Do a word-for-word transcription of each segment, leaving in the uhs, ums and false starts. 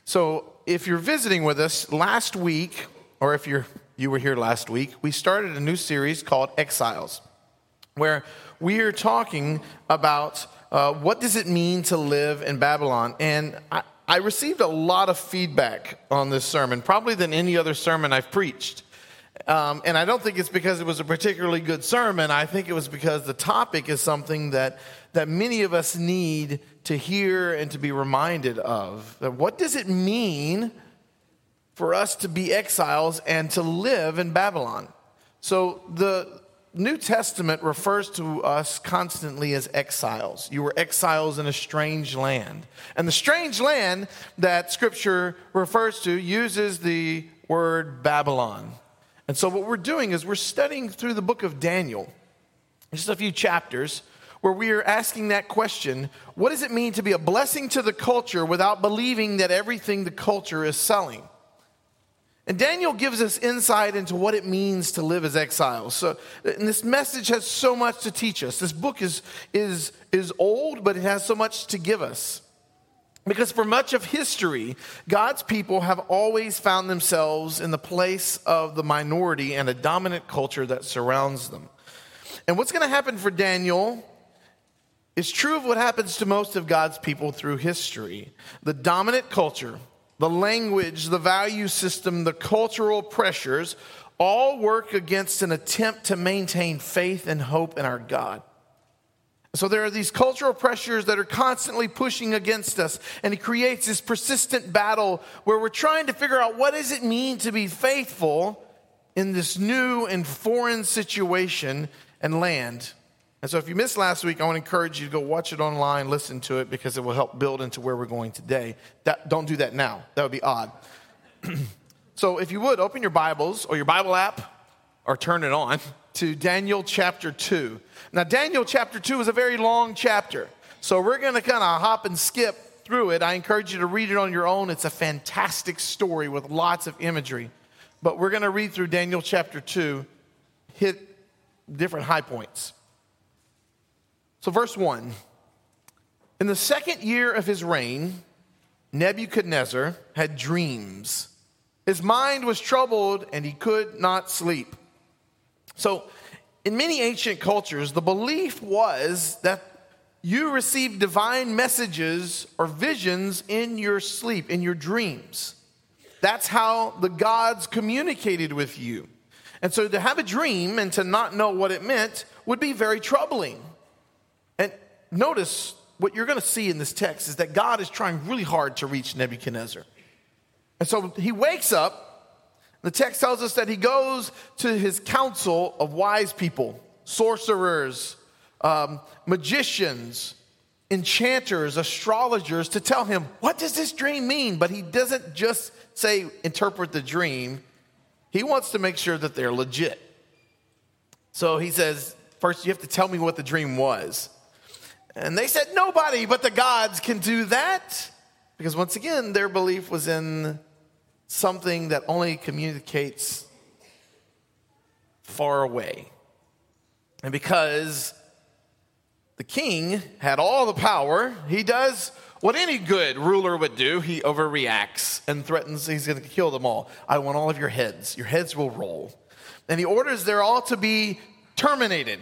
So if you're visiting with us, last week, or if you're you were here last week, we started a new series called Exiles, where we are talking about uh, what does it mean to live in Babylon. And I, I received a lot of feedback on this sermon, probably than any other sermon I've preached. Um, and I don't think it's because it was a particularly good sermon. I think it was because the topic is something that, that many of us need to hear and to be reminded of. That what does it mean for us to be exiles and to live in Babylon? So the New Testament refers to us constantly as exiles. You were exiles in a strange land. And the strange land that Scripture refers to uses the word Babylon. And so what we're doing is we're studying through the book of Daniel, just a few chapters, where we are asking that question, what does it mean to be a blessing to the culture without believing that everything the culture is selling? And Daniel gives us insight into what it means to live as exiles. So, and this message has so much to teach us. This book is, is, is old, but it has so much to give us. Because for much of history, God's people have always found themselves in the place of the minority and a dominant culture that surrounds them. And what's going to happen for Daniel is true of what happens to most of God's people through history. The dominant culture, the language, the value system, the cultural pressures all work against an attempt to maintain faith and hope in our God. So there are these cultural pressures that are constantly pushing against us, and it creates this persistent battle where we're trying to figure out what does it mean to be faithful in this new and foreign situation and land. And so if you missed last week, I want to encourage you to go watch it online, listen to it, because it will help build into where we're going today. That, don't do that now. That would be odd. So if you would, open your Bibles or your Bible app or turn it on to Daniel chapter two. Now, Daniel chapter two is a very long chapter, so we're going to kind of hop and skip through it. I encourage you to read it on your own. It's a fantastic story with lots of imagery. But we're going to read through Daniel chapter two, hit different high points. So verse one, in the second year of his reign, Nebuchadnezzar had dreams. His mind was troubled and he could not sleep. So in many ancient cultures, the belief was that you received divine messages or visions in your sleep, in your dreams. That's how the gods communicated with you. And so to have a dream and to not know what it meant would be very troubling. And notice what you're going to see in this text is that God is trying really hard to reach Nebuchadnezzar. And so he wakes up. The text tells us that he goes to his council of wise people, sorcerers, um, magicians, enchanters, astrologers, to tell him, what does this dream mean? But he doesn't just say, interpret the dream. He wants to make sure that they're legit. So he says, first you have to tell me what the dream was. And they said, nobody but the gods can do that. Because once again, their belief was in something that only communicates far away. And because the king had all the power, he does what any good ruler would do. He overreacts and threatens he's going to kill them all. I want all of your heads. Your heads will roll. And he orders they're all to be terminated.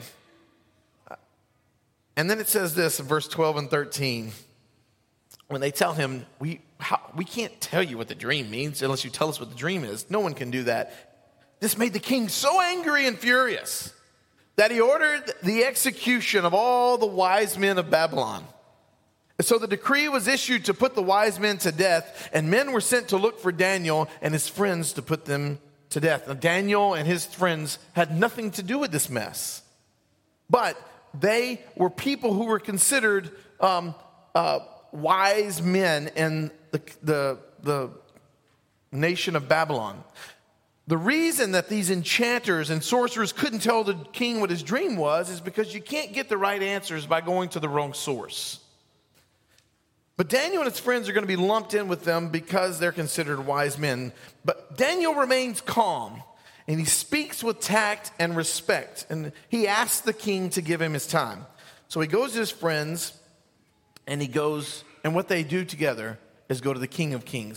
And then it says this in verse twelve and thirteen. When they tell him, we how, we can't tell you what the dream means unless you tell us what the dream is. No one can do that. This made the king so angry and furious that he ordered the execution of all the wise men of Babylon. And so the decree was issued to put the wise men to death, and men were sent to look for Daniel and his friends to put them to death. Now, Daniel and his friends had nothing to do with this mess. But they were people who were considered um, uh, wise men in the, the, the nation of Babylon. The reason that these enchanters and sorcerers couldn't tell the king what his dream was is because you can't get the right answers by going to the wrong source. But Daniel and his friends are going to be lumped in with them because they're considered wise men. But Daniel remains calm, and he speaks with tact and respect. And he asks the king to give him his time. So he goes to his friends, and he goes, and what they do together is go to the King of Kings.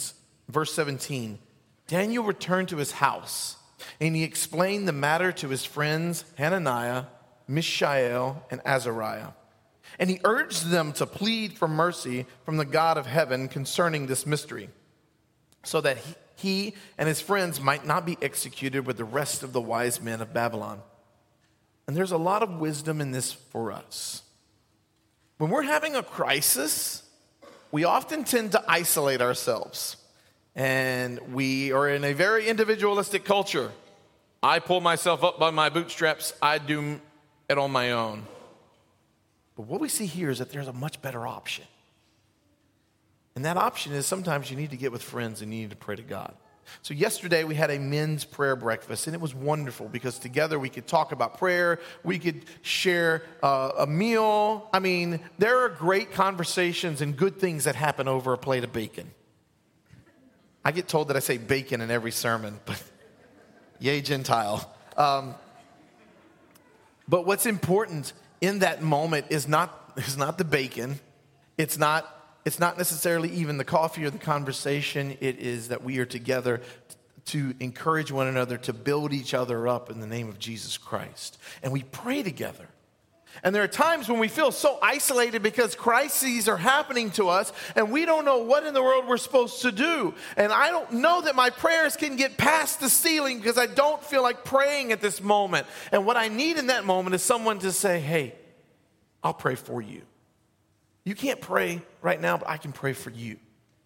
Verse seventeen, Daniel returned to his house, and he explained the matter to his friends Hananiah, Mishael, and Azariah. And he urged them to plead for mercy from the God of heaven concerning this mystery, so that he, he and his friends might not be executed with the rest of the wise men of Babylon. And there's a lot of wisdom in this for us. When we're having a crisis, we often tend to isolate ourselves. And we are in a very individualistic culture. I pull myself up by my bootstraps. I do it on my own. But what we see here is that there's a much better option. And that option is sometimes you need to get with friends and you need to pray to God. So yesterday we had a men's prayer breakfast, and it was wonderful because together we could talk about prayer, we could share uh, a meal. I mean, there are great conversations and good things that happen over a plate of bacon. I get told that I say bacon in every sermon, but yay, Gentile. Um, but what's important in that moment is not, is not the bacon. It's not It's not necessarily even the coffee or the conversation. It is that we are together to encourage one another, to build each other up in the name of Jesus Christ. And we pray together. And there are times when we feel so isolated because crises are happening to us and we don't know what in the world we're supposed to do. And I don't know that my prayers can get past the ceiling because I don't feel like praying at this moment. And what I need in that moment is someone to say, hey, I'll pray for you. You can't pray right now, but I can pray for you.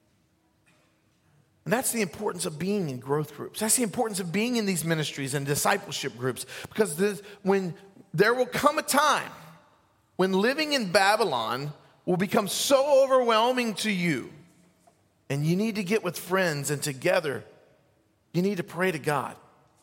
And that's the importance of being in growth groups. That's the importance of being in these ministries and discipleship groups. Because this, when there will come a time when living in Babylon will become so overwhelming to you, and you need to get with friends, and together you need to pray to God.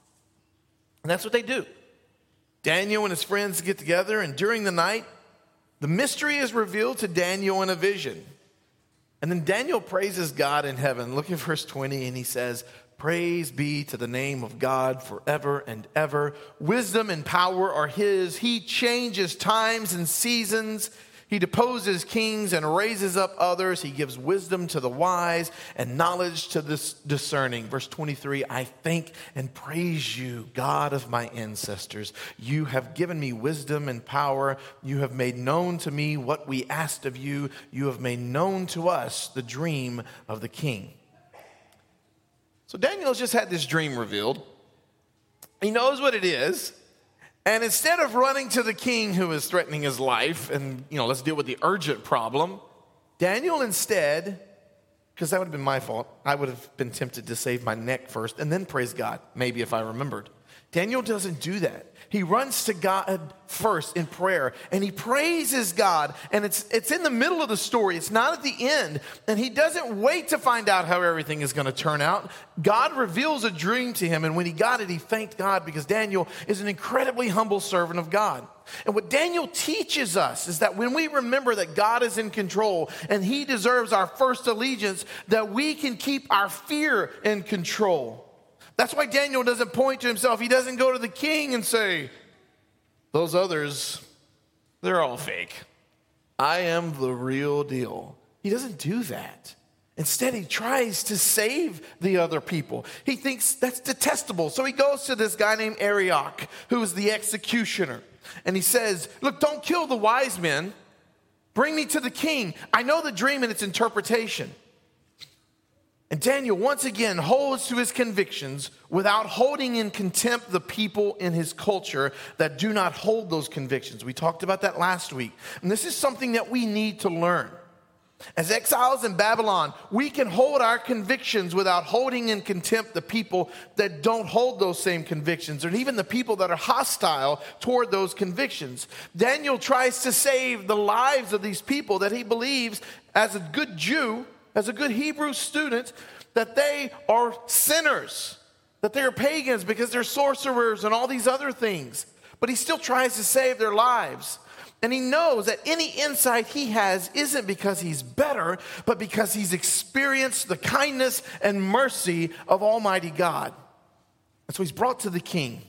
And that's what they do. Daniel and his friends get together, and during the night, the mystery is revealed to Daniel in a vision. And then Daniel praises God in heaven. Look at verse twenty, and he says, praise be to the name of God forever and ever. Wisdom and power are his. He changes times and seasons. He deposes kings and raises up others. He gives wisdom to the wise and knowledge to the discerning. Verse twenty-three, I thank and praise you, God of my ancestors. You have given me wisdom and power. You have made known to me what we asked of you. You have made known to us the dream of the king. So Daniel's just had this dream revealed. He knows what it is. And instead of running to the king who is threatening his life and, you know, let's deal with the urgent problem, Daniel instead, because that would have been my fault, I would have been tempted to save my neck first and then praise God, maybe if I remembered. Daniel doesn't do that. He runs to God first in prayer, and he praises God, and it's it's in the middle of the story. It's not at the end, and he doesn't wait to find out how everything is going to turn out. God reveals a dream to him, and when he got it, he thanked God because Daniel is an incredibly humble servant of God. And what Daniel teaches us is that when we remember that God is in control and he deserves our first allegiance, that we can keep our fear in control. That's why Daniel doesn't point to himself. He doesn't go to the king and say, those others, they're all fake. I am the real deal. He doesn't do that. Instead, he tries to save the other people. He thinks that's detestable. So he goes to this guy named Arioch, who is the executioner. And he says, look, don't kill the wise men. Bring me to the king. I know the dream and its interpretation. And Daniel once again holds to his convictions without holding in contempt the people in his culture that do not hold those convictions. We talked about that last week. And this is something that we need to learn. As exiles in Babylon, we can hold our convictions without holding in contempt the people that don't hold those same convictions, or even the people that are hostile toward those convictions. Daniel tries to save the lives of these people that he believes, as a good Jew, as a good Hebrew student, that they are sinners, that they are pagans because they're sorcerers and all these other things. But he still tries to save their lives. And he knows that any insight he has isn't because he's better, but because he's experienced the kindness and mercy of Almighty God. And so he's brought to the king.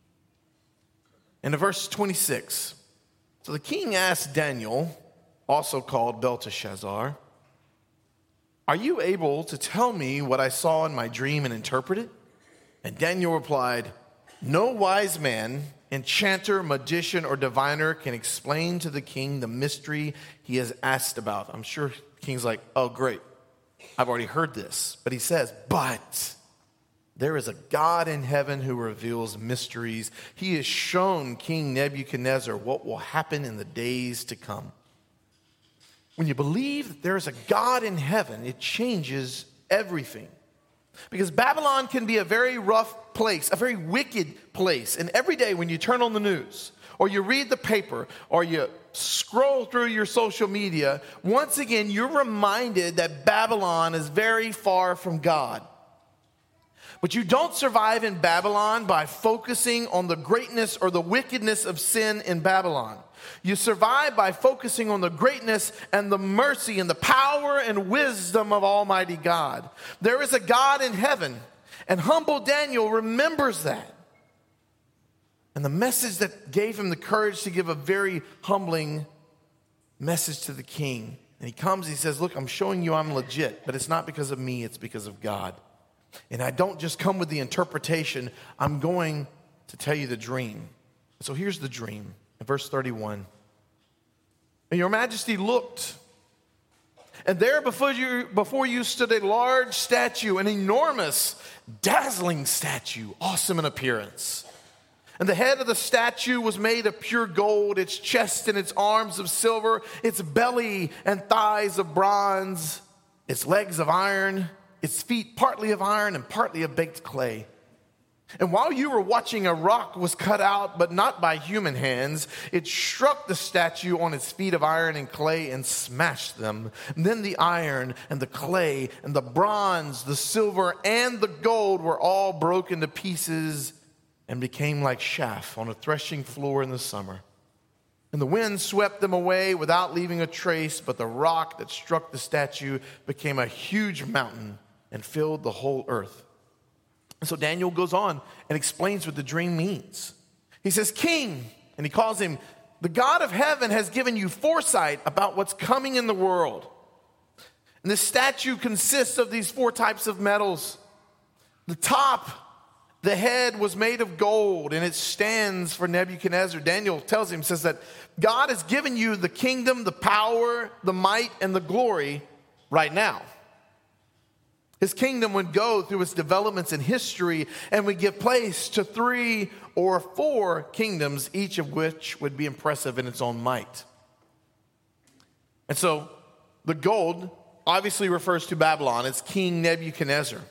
In verse twenty-six, so the king asked Daniel, also called Belteshazzar, "Are you able to tell me what I saw in my dream and interpret it?" And Daniel replied, "No wise man, enchanter, magician, or diviner can explain to the king the mystery he has asked about." I'm sure the king's like, "Oh, great. I've already heard this." But he says, "But there is a God in heaven who reveals mysteries. He has shown King Nebuchadnezzar what will happen in the days to come." When you believe that there is a God in heaven, it changes everything. Because Babylon can be a very rough place, a very wicked place. And every day when you turn on the news, or you read the paper, or you scroll through your social media, once again, you're reminded that Babylon is very far from God. But you don't survive in Babylon by focusing on the greatness or the wickedness of sin in Babylon. You survive by focusing on the greatness and the mercy and the power and wisdom of Almighty God. There is a God in heaven, and humble Daniel remembers that. And the message that gave him the courage to give a very humbling message to the king. And he comes, he says, "Look, I'm showing you I'm legit, but it's not because of me, it's because of God. And I don't just come with the interpretation, I'm going to tell you the dream." So here's the dream. In verse thirty-one, "And your majesty looked, and there before you, before you stood a large statue, an enormous, dazzling statue, awesome in appearance. And the head of the statue was made of pure gold, its chest and its arms of silver, its belly and thighs of bronze, its legs of iron, its feet partly of iron and partly of baked clay. And while you were watching, a rock was cut out, but not by human hands. It struck the statue on its feet of iron and clay and smashed them. And then the iron and the clay and the bronze, the silver and the gold were all broken to pieces and became like chaff on a threshing floor in the summer. And the wind swept them away without leaving a trace, but the rock that struck the statue became a huge mountain and filled the whole earth." And so Daniel goes on and explains what the dream means. He says, "King," and he calls him, "the God of heaven has given you foresight about what's coming in the world. And this statue consists of these four types of metals. The top, the head, was made of gold, and it stands for Nebuchadnezzar." Daniel tells him, says that God has given you the kingdom, the power, the might, and the glory right now. His kingdom would go through its developments in history and would give place to three or four kingdoms, each of which would be impressive in its own might. And so the gold obviously refers to Babylon. It's King Nebuchadnezzar.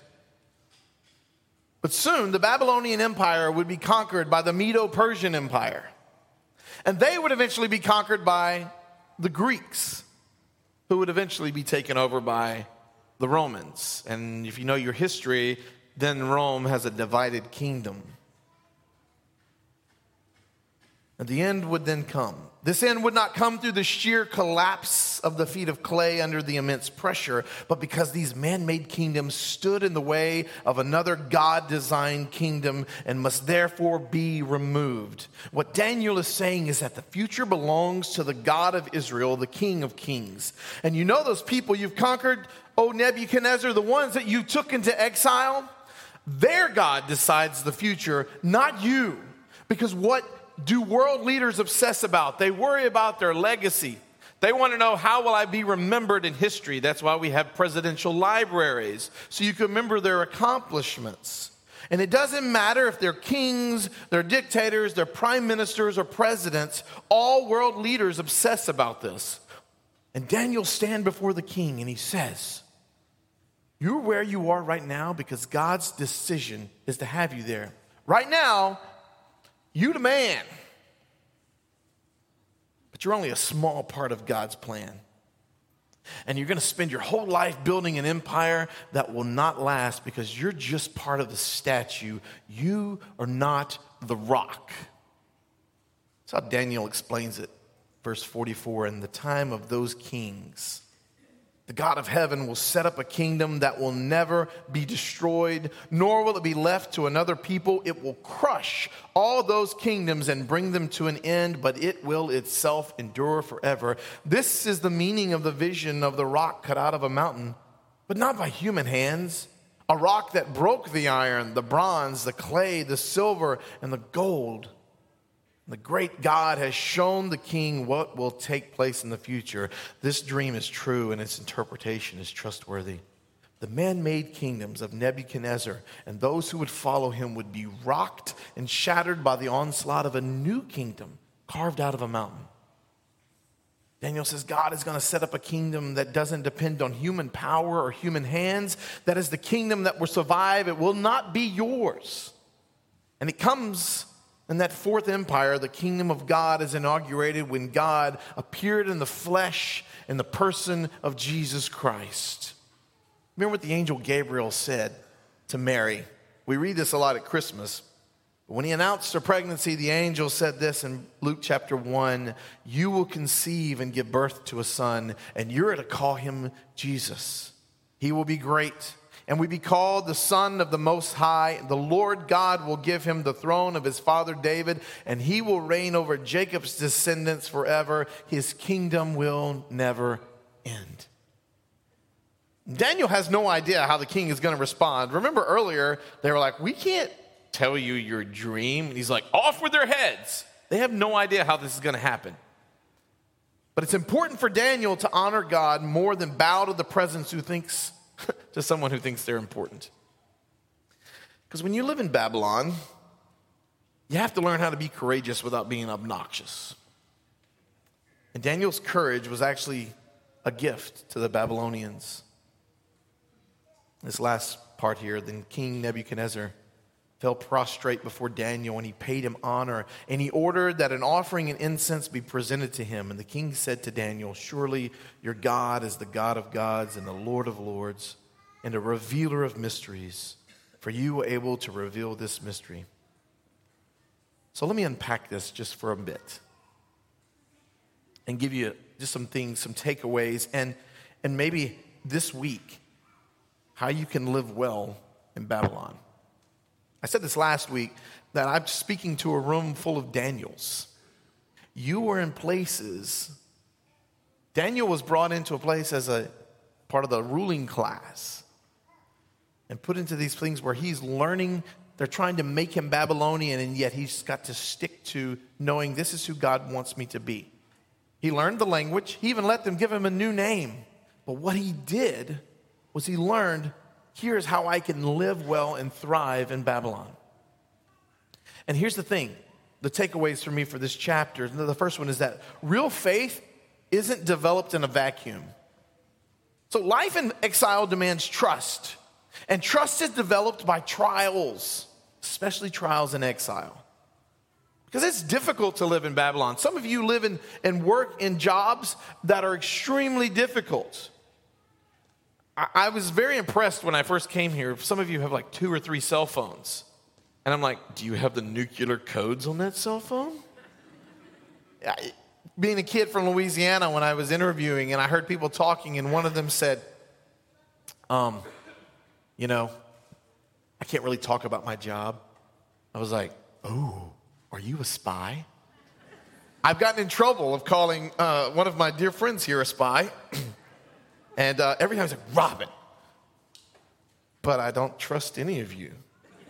But soon the Babylonian Empire would be conquered by the Medo-Persian Empire. And they would eventually be conquered by the Greeks, who would eventually be taken over by the Romans. And if you know your history, then Rome has a divided kingdom. And the end would then come. This end would not come through the sheer collapse of the feet of clay under the immense pressure, but because these man-made kingdoms stood in the way of another God-designed kingdom and must therefore be removed. What Daniel is saying is that the future belongs to the God of Israel, the King of Kings. And you know those people you've conquered, O Nebuchadnezzar, the ones that you took into exile? Their God decides the future, not you. Because what do world leaders obsess about? They worry about their legacy. They want to know, how will I be remembered in history? That's why we have presidential libraries, so you can remember their accomplishments. And it doesn't matter if they're kings, they're dictators, they're prime ministers or presidents. All world leaders obsess about this. And Daniel stands before the king and he says, "You're where you are right now because God's decision is to have you there. Right now, you the man, but you're only a small part of God's plan. And you're going to spend your whole life building an empire that will not last because you're just part of the statue. You are not the rock." That's how Daniel explains it. Verse forty-four, "In the time of those kings, the God of heaven will set up a kingdom that will never be destroyed, nor will it be left to another people. It will crush all those kingdoms and bring them to an end, but it will itself endure forever." This is the meaning of the vision of the rock cut out of a mountain but not by human hands. A rock that broke the iron, the bronze, the clay, the silver, and the gold. The great God has shown the king what will take place in the future. This dream is true and its interpretation is trustworthy. The man-made kingdoms of Nebuchadnezzar and those who would follow him would be rocked and shattered by the onslaught of a new kingdom carved out of a mountain. Daniel says God is going to set up a kingdom that doesn't depend on human power or human hands. That is the kingdom that will survive. It will not be yours. And it comes in that fourth empire. The kingdom of God is inaugurated when God appeared in the flesh in the person of Jesus Christ. Remember what the angel Gabriel said to Mary. We read this a lot at Christmas. When he announced her pregnancy, the angel said this in Luke chapter one, you will conceive and give birth to a son, and you're to call him Jesus. He will be great and will be called the Son of the Most High. The Lord God will give him the throne of his father David, and he will reign over Jacob's descendants forever. His kingdom will never end. Daniel has no idea how the king is going to respond. Remember earlier, they were like, we can't tell you your dream. And he's like, off with their heads. They have no idea how this is going to happen. But it's important for Daniel to honor God more than bow to the presence who thinks, to someone who thinks they're important. Because when you live in Babylon, you have to learn how to be courageous without being obnoxious. And Daniel's courage was actually a gift to the Babylonians. This last part here, then King Nebuchadnezzar fell prostrate before Daniel, and he paid him honor, and he ordered that an offering and incense be presented to him. And the king said to Daniel, surely your God is the God of gods and the Lord of lords and a revealer of mysteries, for you were able to reveal this mystery. So let me unpack this just for a bit and give you just some things, some takeaways, and, and maybe this week, how you can live well in Babylon. I said this last week, that I'm speaking to a room full of Daniels. You were in places, Daniel was brought into a place as a part of the ruling class and put into these things where he's learning. They're trying to make him Babylonian, and yet he's got to stick to knowing this is who God wants me to be. He learned the language. He even let them give him a new name. But what he did was he learned, here's how I can live well and thrive in Babylon. And here's the thing, the takeaways for me for this chapter. The first one is that real faith isn't developed in a vacuum. So life in exile demands trust. And trust is developed by trials, especially trials in exile. Because it's difficult to live in Babylon. Some of you live in and work in jobs that are extremely difficult. I was very impressed when I first came here. Some of you have like two or three cell phones. And I'm like, do you have the nuclear codes on that cell phone? I, being a kid from Louisiana, when I was interviewing and I heard people talking, and one of them said, um, you know, I can't really talk about my job. I was like, oh, are you a spy? I've gotten in trouble of calling uh, one of my dear friends here a spy. And uh, every time he's like, Robin, but I don't trust any of you.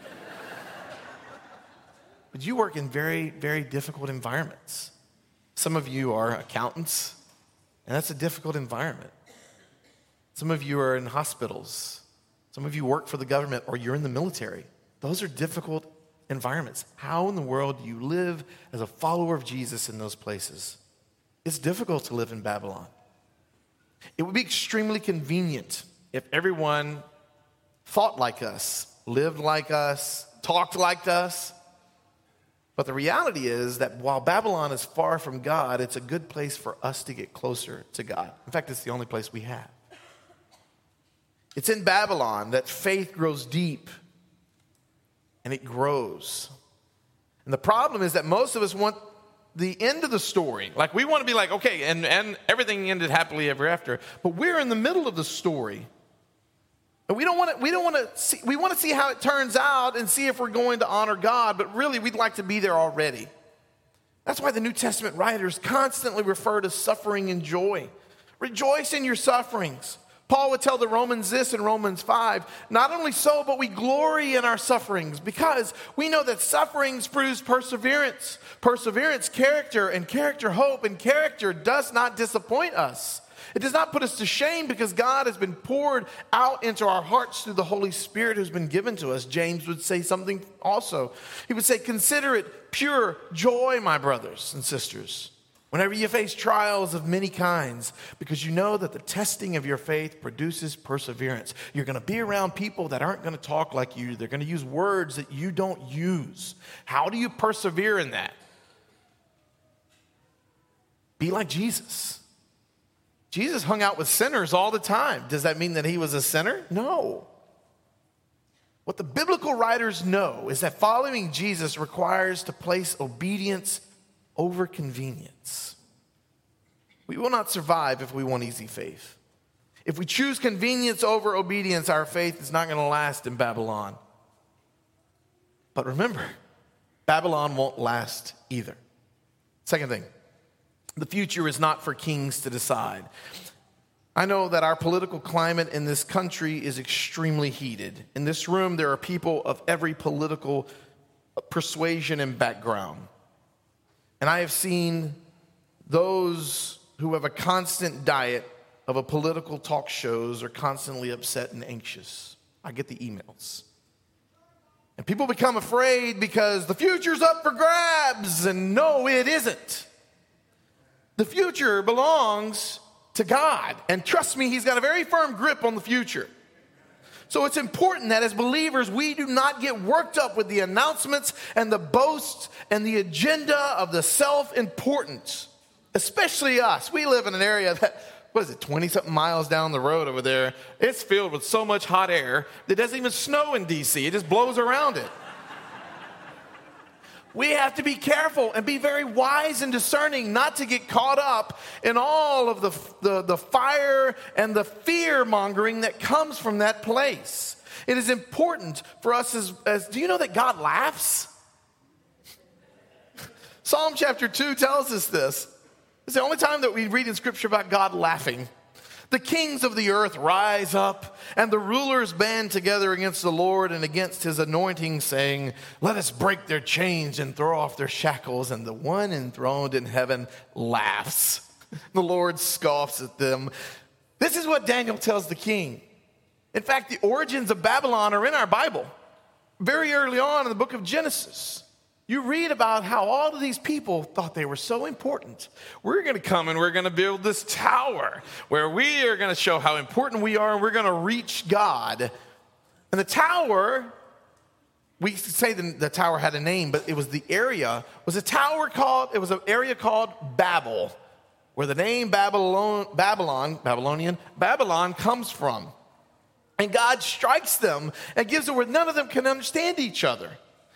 But you work in very, very difficult environments. Some of you are accountants, and that's a difficult environment. Some of you are in hospitals. Some of you work for the government, or you're in the military. Those are difficult environments. How in the world do you live as a follower of Jesus in those places? It's difficult to live in Babylon. It would be extremely convenient if everyone thought like us, lived like us, talked like us. But the reality is that while Babylon is far from God, it's a good place for us to get closer to God. In fact, it's the only place we have. It's in Babylon that faith grows deep and it grows. And the problem is that most of us want the end of the story. Like, we want to be like, okay, and, and everything ended happily ever after. But we're in the middle of the story. And we don't want to, we don't want to see, we want to see how it turns out and see if we're going to honor God, but really we'd like to be there already. That's why the New Testament writers constantly refer to suffering and joy. Rejoice in your sufferings. Paul would tell the Romans this in Romans five, not only so, but we glory in our sufferings because we know that sufferings produce perseverance. Perseverance, character, and character, hope, and character does not disappoint us. It does not put us to shame because God has been poured out into our hearts through the Holy Spirit who's been given to us. James would say something also. He would say, consider it pure joy, my brothers and sisters, whenever you face trials of many kinds, because you know that the testing of your faith produces perseverance. You're going to be around people that aren't going to talk like you. They're going to use words that you don't use. How do you persevere in that? Be like Jesus. Jesus hung out with sinners all the time. Does that mean that he was a sinner? No. What the biblical writers know is that following Jesus requires to place obedience over convenience. We will not survive if we want easy faith. If we choose convenience over obedience, our faith is not going to last in Babylon. But remember, Babylon won't last either. Second thing, the future is not for kings to decide. I know that our political climate in this country is extremely heated. In this room, there are people of every political persuasion and background. And I have seen those who have a constant diet of a political talk shows are constantly upset and anxious. I get the emails. And people become afraid because the future's up for grabs. And no, it isn't. The future belongs to God. And trust me, he's got a very firm grip on the future. So it's important that as believers, we do not get worked up with the announcements and the boasts and the agenda of the self-importance, especially us. We live in an area that, what is it, twenty-something miles down the road over there. It's filled with so much hot air that it doesn't even snow in D C. It just blows around it. We have to be careful and be very wise and discerning not to get caught up in all of the, the, the fire and the fear-mongering that comes from that place. It is important for us as, as do you know that God laughs? Psalm chapter two tells us this. It's the only time that we read in Scripture about God laughing. The kings of the earth rise up, and the rulers band together against the Lord and against his anointing, saying, let us break their chains and throw off their shackles. And the one enthroned in heaven laughs. The Lord scoffs at them. This is what Daniel tells the king. In fact, the origins of Babylon are in our Bible. Very early on in the book of Genesis, you read about how all of these people thought they were so important. We're going to come and we're going to build this tower where we are going to show how important we are and we're going to reach God. And the tower, we say the, the tower had a name, but it was the area, was a tower called, it was an area called Babel, where the name Babylon, Babylon, Babylonian, Babylon comes from. And God strikes them and gives it where none of them can understand each other.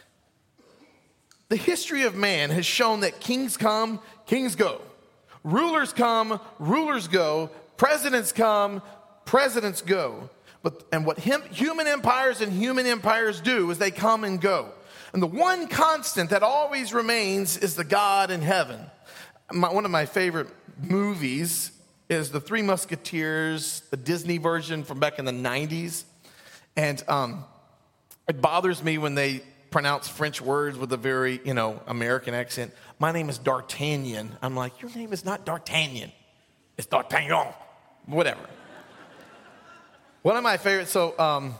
The history of man has shown that kings come, kings go. Rulers come, rulers go. Presidents come, presidents go. But, and what him, human empires and human empires do is they come and go. And the one constant that always remains is the God in heaven. My, one of my favorite movies is The Three Musketeers, the Disney version from back in the nineties. And um, it bothers me when they pronounce French words with a very, you know, American accent. My name is D'Artagnan. I'm like, your name is not D'Artagnan. It's D'Artagnan. Whatever. One of my favorites, so, um,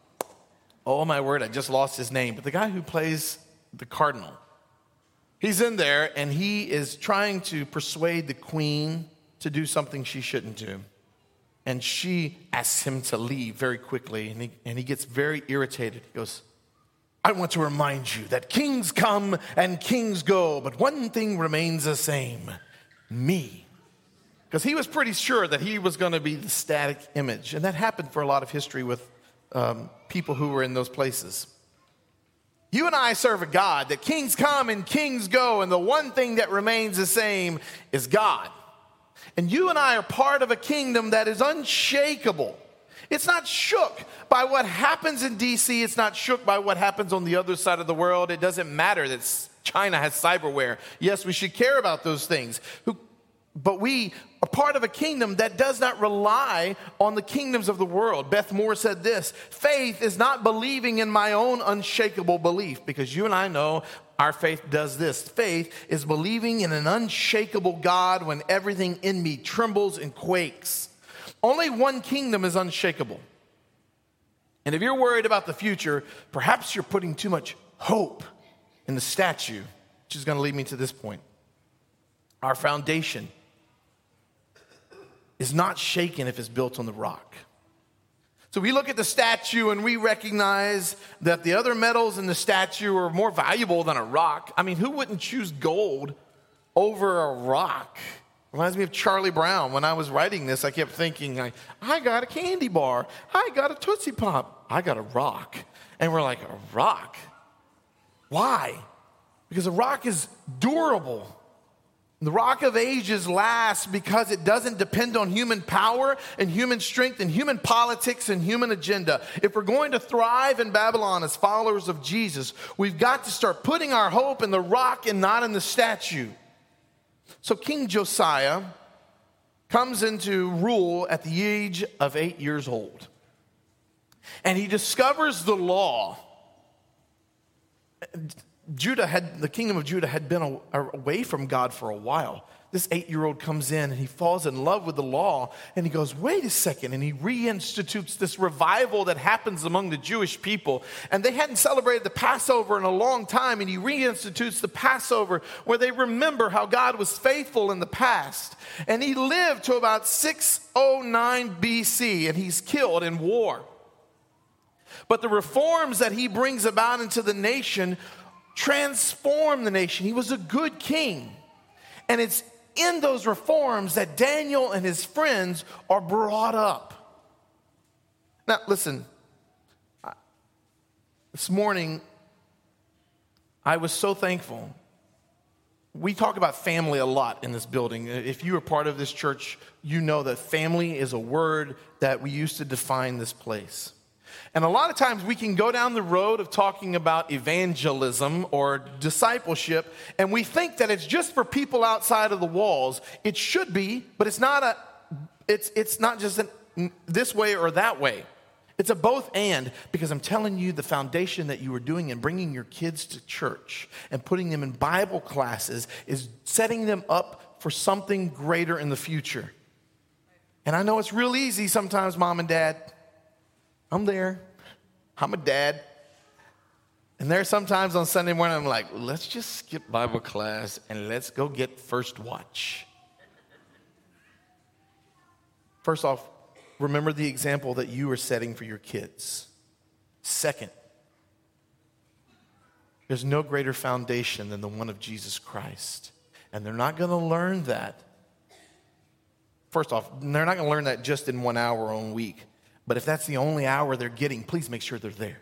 oh my word, I just lost his name. But the guy who plays the cardinal, he's in there and he is trying to persuade the queen to do something she shouldn't do. And she asks him to leave very quickly. And he, and he gets very irritated. He goes, I want to remind you that kings come and kings go, but one thing remains the same, me. Because he was pretty sure that he was going to be the static image. And that happened for a lot of history with um, people who were in those places. You and I serve a God that kings come and kings go, and the one thing that remains the same is God. And you and I are part of a kingdom that is unshakable. It's not shook by what happens in D C. It's not shook by what happens on the other side of the world. It doesn't matter that China has cyberware. Yes, we should care about those things. Who, but we are part of a kingdom that does not rely on the kingdoms of the world. Beth Moore said this: faith is not believing in my own unshakable belief, because you and I know our faith does this. Faith is believing in an unshakable God when everything in me trembles and quakes. Only one kingdom is unshakable. And if you're worried about the future, perhaps you're putting too much hope in the statue, which is going to lead me to this point. Our foundation is not shaken if it's built on the rock. So we look at the statue and we recognize that the other metals in the statue are more valuable than a rock. I mean, who wouldn't choose gold over a rock? Reminds me of Charlie Brown. When I was writing this, I kept thinking, like, I got a candy bar. I got a Tootsie Pop. I got a rock. And we're like, a rock? Why? Because a rock is durable. The rock of ages lasts because it doesn't depend on human power and human strength and human politics and human agenda. If we're going to thrive in Babylon as followers of Jesus, we've got to start putting our hope in the rock and not in the statue. So King Josiah comes into rule at the age of eight years old. And he discovers the law. Judah had, the kingdom of Judah had been away from God for a while. This eight-year-old comes in and he falls in love with the law, and he goes, wait a second, and he reinstitutes this revival that happens among the Jewish people. And they hadn't celebrated the Passover in a long time, and he reinstitutes the Passover where they remember how God was faithful in the past. And he lived to about six oh nine B C, and he's killed in war. But the reforms that he brings about into the nation transform the nation. He was a good king. And it's in those reforms that Daniel and his friends are brought up. Now, listen, this morning, I was so thankful. We talk about family a lot in this building. If you are part of this church, you know that family is a word that we use to define this place. And a lot of times we can go down the road of talking about evangelism or discipleship, and we think that it's just for people outside of the walls. It should be, but it's not a. It's it's not just an, this way or that way. It's a both and, because I'm telling you, the foundation that you are doing in bringing your kids to church and putting them in Bible classes is setting them up for something greater in the future. And I know it's real easy sometimes, Mom and Dad. I'm there. I'm a dad. And there's sometimes on Sunday morning, I'm like, let's just skip Bible class and let's go get First Watch. First off, remember the example that you are setting for your kids. Second, there's no greater foundation than the one of Jesus Christ. And they're not going to learn that. First off, they're not going to learn that just in one hour or one week. But if that's the only hour they're getting, please make sure they're there.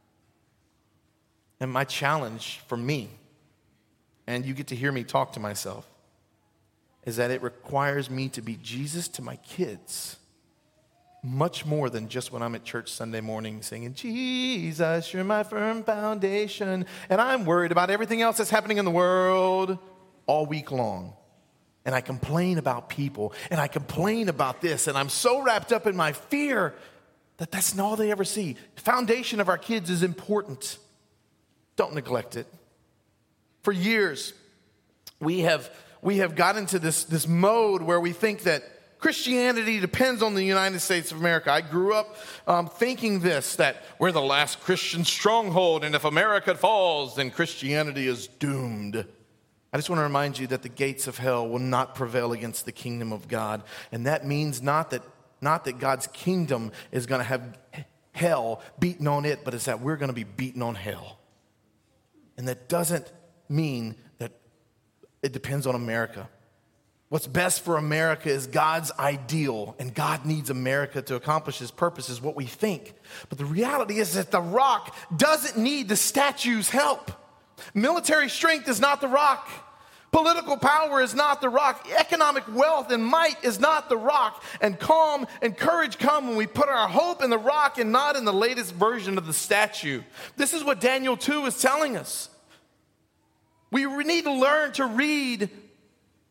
And my challenge for me, and you get to hear me talk to myself, is that it requires me to be Jesus to my kids much more than just when I'm at church Sunday morning singing, Jesus, you're my firm foundation, and I'm worried about everything else that's happening in the world all week long. And I complain about people, and I complain about this, and I'm so wrapped up in my fear that that's not all they ever see. The foundation of our kids is important. Don't neglect it. For years, we have we have got into this, this mode where we think that Christianity depends on the United States of America. I grew up um, thinking this, that we're the last Christian stronghold, and if America falls, then Christianity is doomed. I just want to remind you that the gates of hell will not prevail against the kingdom of God. And that means not that, not that God's kingdom is going to have hell beaten on it, but it's that we're going to be beaten on hell. And that doesn't mean that it depends on America. What's best for America is God's ideal, and God needs America to accomplish his purpose, is what we think. But the reality is that the rock doesn't need the statue's help. Military strength is not the rock. Political power is not the rock. Economic wealth and might is not the rock. And calm and courage come when we put our hope in the rock and not in the latest version of the statue. This is what Daniel two is telling us. We need to learn to read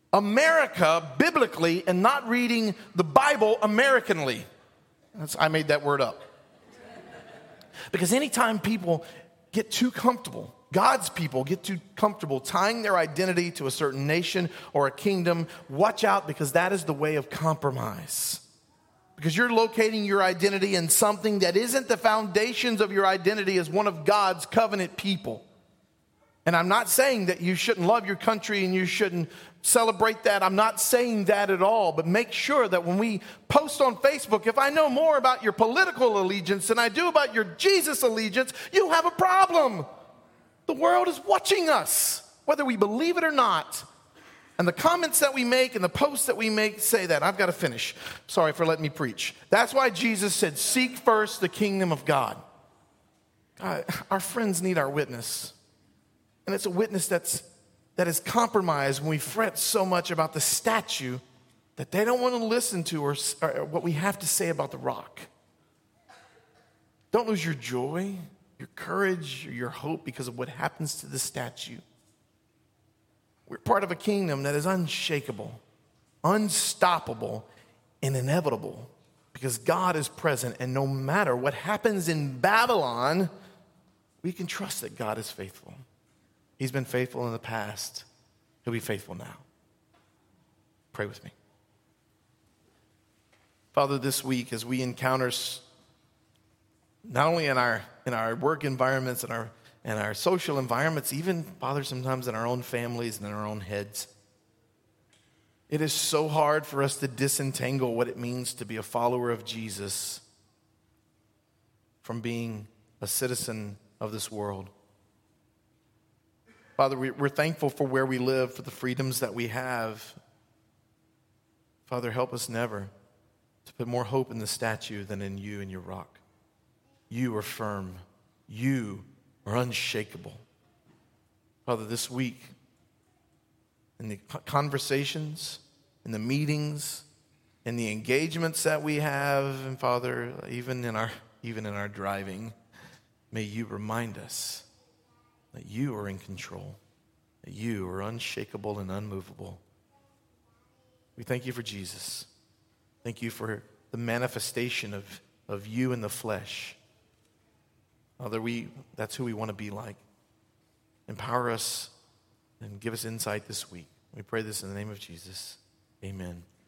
America biblically and not reading the Bible Americanly. That's, I made that word up. Because anytime people get too comfortable, God's people get too comfortable tying their identity to a certain nation or a kingdom, watch out, because that is the way of compromise. Because you're locating your identity in something that isn't the foundations of your identity as one of God's covenant people. And I'm not saying that you shouldn't love your country and you shouldn't celebrate that. I'm not saying that at all. But make sure that when we post on Facebook, if I know more about your political allegiance than I do about your Jesus allegiance, you have a problem. The world is watching us, whether we believe it or not. And the comments that we make and the posts that we make say that. I've got to finish. Sorry for letting me preach. That's why Jesus said, seek first the kingdom of God. God, our friends need our witness. And it's a witness that's, that is compromised when we fret so much about the statue that they don't want to listen to or, or what we have to say about the rock. Don't lose your joy, your courage, or your hope because of what happens to the statue. We're part of a kingdom that is unshakable, unstoppable, and inevitable because God is present. And no matter what happens in Babylon, we can trust that God is faithful. He's been faithful in the past. He'll be faithful now. Pray with me. Father, this week as we encounter not only in our in our work environments and our and our social environments, even, Father, sometimes in our own families and in our own heads, it is so hard for us to disentangle what it means to be a follower of Jesus from being a citizen of this world. Father, we're thankful for where we live, for the freedoms that we have. Father, help us never to put more hope in the statue than in you and your rock. You are firm. You are unshakable. Father, this week, in the conversations, in the meetings, in the engagements that we have, and Father, even in our even in our driving, may you remind us that you are in control, that you are unshakable and unmovable. We thank you for Jesus. Thank you for the manifestation of, of you in the flesh. Father, we, that's who we want to be like. Empower us and give us insight this week. We pray this in the name of Jesus. Amen.